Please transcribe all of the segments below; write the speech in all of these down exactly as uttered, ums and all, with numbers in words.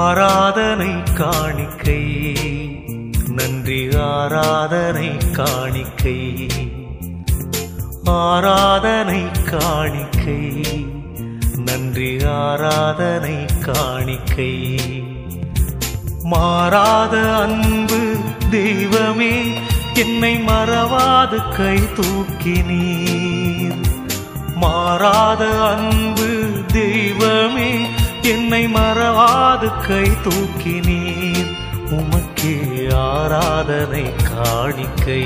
ஆராதனை காணிக்கை நன்றி ஆராதனை காணிக்கை ஆராதனை காணிக்கை நன்றி ஆராதனை காணிக்கை மாறாத அன்பு தெய்வமே என்னை மறவாது கை தூக்கினீர் மாறாத அன்பு தெய்வமே என்னை மறவாது கை தூக்கினீர் உமக்கே ஆராதனை காணிக்கை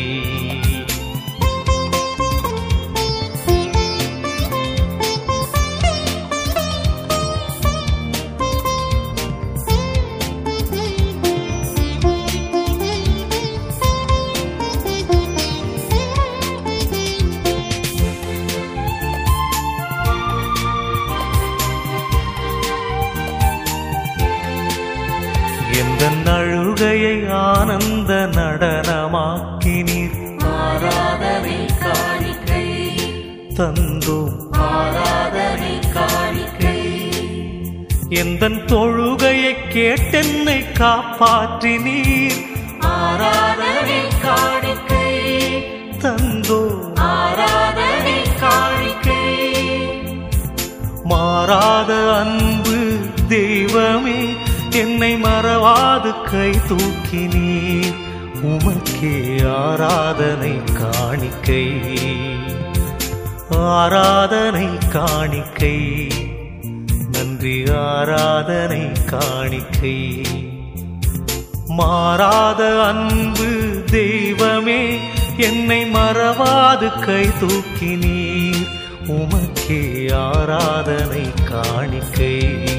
எந்தன் அழுகையை ஆனந்த நடனமாக்கினீர் ஆராதனை காணிக்கை தந்தோம் ஆராதனை காணிக்கை எந்தன் தொழுகையை கேட்டென்னை காப்பாற்றினீர் ஆராதனை காணிக்கை தந்தோம் ஆராதனை காணிக்கை மாறாத அன்பு தெய்வமே என்னை மறவாது கை தூக்கினீர் உமக்கே ஆராதனை காணிக்கை ஆராதனை காணிக்கை நன்றி ஆராதனை காணிக்கை மாறாத அன்பு தெய்வமே என்னை மறவாது கை தூக்கினீர் உமக்கே ஆராதனை காணிக்கை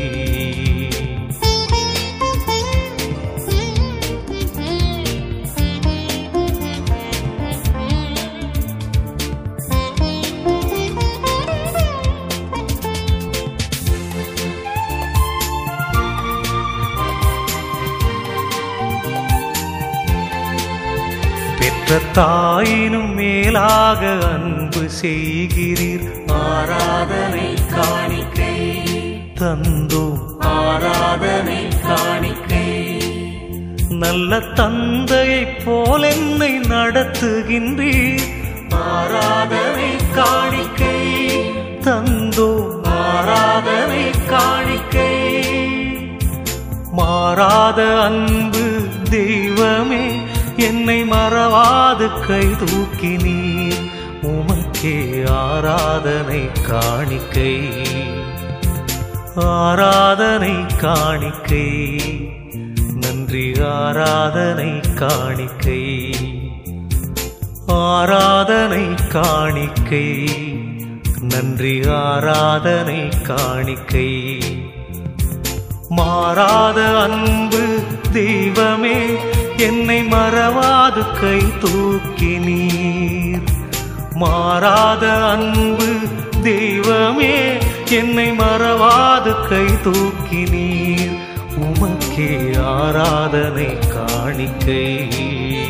பெற்ற தாயினும் மேலாக அன்பு செய்கிறீர் ஆராதனை காணிக்கை தந்தோம் ஆராதனை காணிக்கை நல்ல தந்தையைப் போல் என்னை நடத்துகின்றீர் ஆராதனை காணிக்கை தந்தோம் ஆராதனை காணிக்கை மாறாத அன்பு தெய்வமே என்னை மறவாது கை தூக்கினீர் உமக்கே ஆராதனை காணிக்கை ஆராதனை காணிக்கை நன்றி ஆராதனை காணிக்கை ஆராதனை காணிக்கை நன்றி ஆராதனை காணிக்கை மாறாத அன்பு தெய்வமே என்னை மறவாது கை தூக்கினீர் மாறாத அன்பு தெய்வமே என்னை மறவாது கை தூக்கினீர் உமக்கே ஆராதனை காணிக்கை